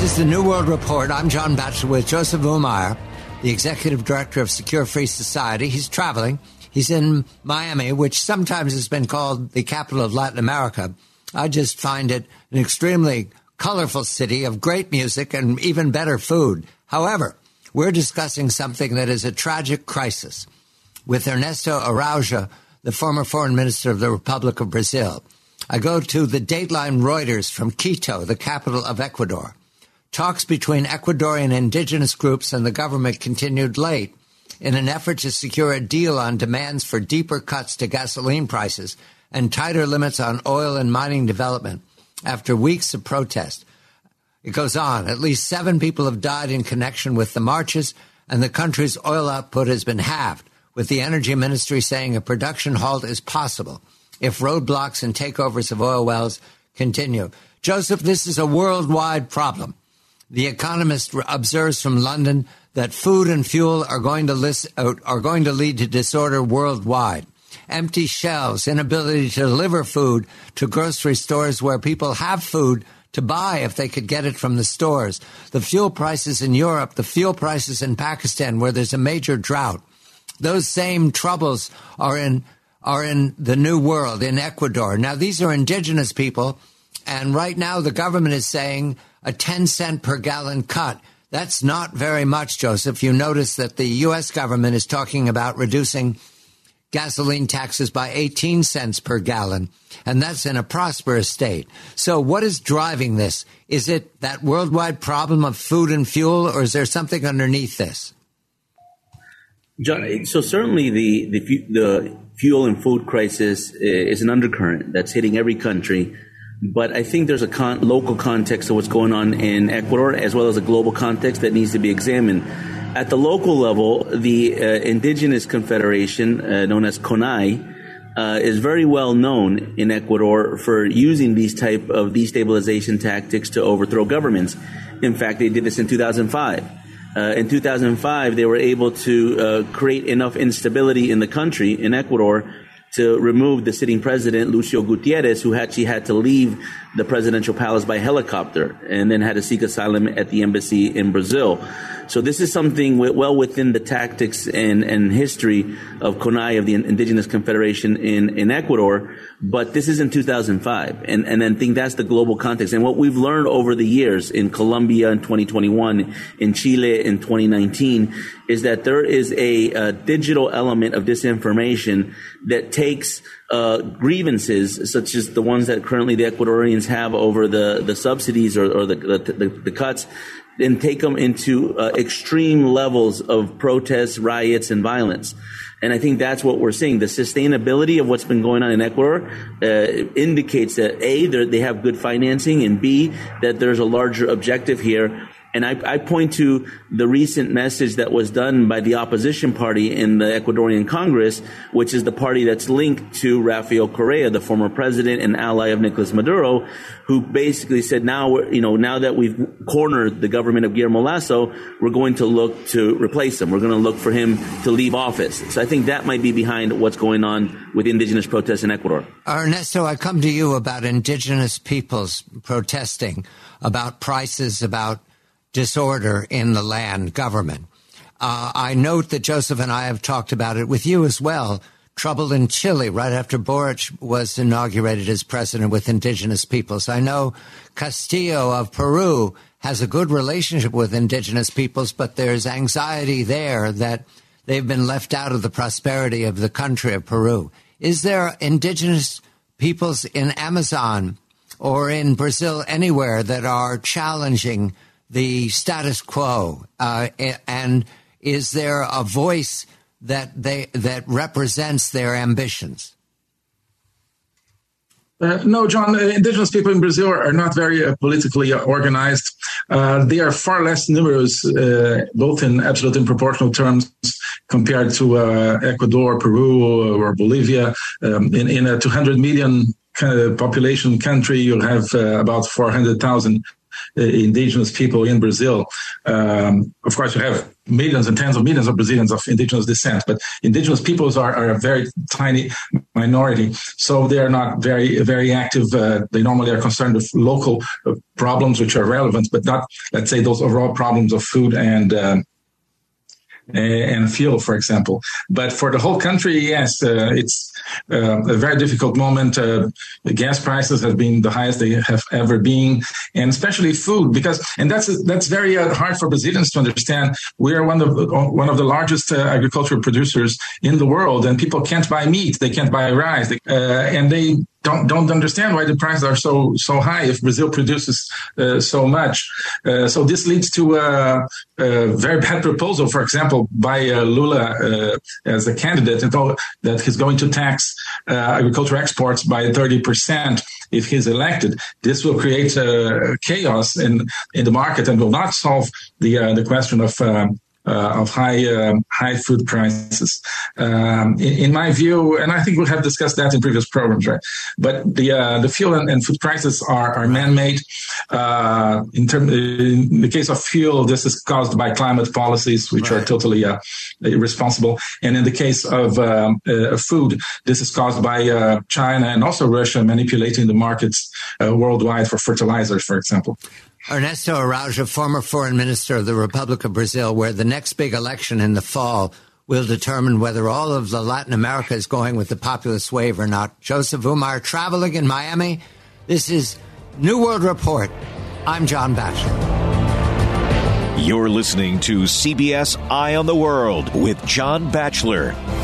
This is the New World Report. I'm John Batchelor with Joseph Ullmeyer, the Executive Director of Secure Free Society. He's traveling. He's in Miami, which sometimes has been called the capital of Latin America. I just find it an extremely colorful city of great music and even better food. However, we're discussing something that is a tragic crisis with Ernesto Araujo, the former foreign minister of the Republic of Brazil. I go to the Dateline Reuters from Quito, the capital of Ecuador. Talks between Ecuadorian indigenous groups and the government continued late in an effort to secure a deal on demands for deeper cuts to gasoline prices and tighter limits on oil and mining development after weeks of protest. It goes on. At least 7 people have died in connection with the marches, and the country's oil output has been halved, with the energy ministry saying a production halt is possible if roadblocks and takeovers of oil wells continue. Joseph, this is a worldwide problem. The Economist observes from London that food and fuel are going to lead to disorder worldwide. Empty shelves, inability to deliver food to grocery stores where people have food to buy if they could get it from the stores. The fuel prices in Europe, the fuel prices in Pakistan where there's a major drought. Those same troubles are in the New World, in Ecuador. Now, these are indigenous people, and right now the government is saying a 10-cent per gallon cut. That's not very much, Joseph. You notice that the U.S. government is talking about reducing gasoline taxes by 18 cents per gallon, and that's in a prosperous state. So what is driving this? Is it that worldwide problem of food and fuel, or is there something underneath this? John, so certainly the fuel and food crisis is an undercurrent that's hitting every country. But I think there's a local context to what's going on in Ecuador, as well as a global context that needs to be examined. At the local level, the Indigenous Confederation, known as CONAI, is very well known in Ecuador for using these type of destabilization tactics to overthrow governments. In fact, they did this in 2005. In 2005, they were able to create enough instability in the country, in Ecuador, to remove the sitting president, Lucio Gutierrez, who actually had to leave the presidential palace by helicopter and then had to seek asylum at the embassy in Brazil. So this is something well within the tactics and history of CONAI, of the Indigenous Confederation in Ecuador. But this is in 2005. And I think that's the global context. And what we've learned over the years in Colombia in 2021, in Chile in 2019, is that there is a digital element of disinformation that takes grievances such as the ones that currently the Ecuadorians have over the subsidies or the cuts, and take them into extreme levels of protests, riots, and violence. And I think that's what we're seeing. The sustainability of what's been going on in Ecuador indicates that A, they have good financing, and B, that there's a larger objective here. And I point to the recent message that was done by the opposition party in the Ecuadorian Congress, which is the party that's linked to Rafael Correa, the former president and ally of Nicolas Maduro, who basically said, now that we've cornered the government of Guillermo Lasso, we're going to look to replace him. We're going to look for him to leave office. So I think that might be behind what's going on with indigenous protests in Ecuador. Ernesto, I come to you about indigenous peoples protesting, about prices, about disorder in the land government. I note that Joseph and I have talked about it with you as well. Trouble in Chile right after Boric was inaugurated as president with indigenous peoples. I know Castillo of Peru has a good relationship with indigenous peoples, but there's anxiety there that they've been left out of the prosperity of the country of Peru. Is there indigenous peoples in Amazon or in Brazil anywhere that are challenging the status quo, and is there a voice that represents their ambitions? No, John, indigenous people in Brazil are not very politically organized. They are far less numerous, both in absolute and proportional terms, compared to Ecuador, Peru, or Bolivia. In a 200 million population country, you'll have about 400,000 indigenous people in Brazil. Of course, you have millions and tens of millions of Brazilians of indigenous descent, but indigenous peoples are a very tiny minority, so they are not very, very active. They normally are concerned with local problems which are relevant, but not, let's say, those overall problems of food and fuel, for example. But for the whole country, yes, it's a very difficult moment. The gas prices have been the highest they have ever been, and especially food, and that's very hard for Brazilians to understand. We are one of the largest agricultural producers in the world, and people can't buy meat, they can't buy rice, and they don't understand why the prices are so high if Brazil produces so much. So this leads to a very bad proposal, for example, by Lula as a candidate, that he's going to tax agricultural exports by 30% if he's elected. This will create chaos in the market and will not solve the question of high food prices. In my view, and I think we have discussed that in previous programs, right? But the fuel and food prices are man-made. In the case of fuel, this is caused by climate policies, which are totally irresponsible. And in the case of food, this is caused by China and also Russia manipulating the markets worldwide for fertilizers, for example. Ernesto Araújo, former foreign minister of the Republic of Brazil, where the next big election in the fall will determine whether all of the Latin America is going with the populist wave or not. Joseph Umar traveling in Miami. This is New World Report. I'm John Batchelor. You're listening to CBS Eye on the World with John Batchelor.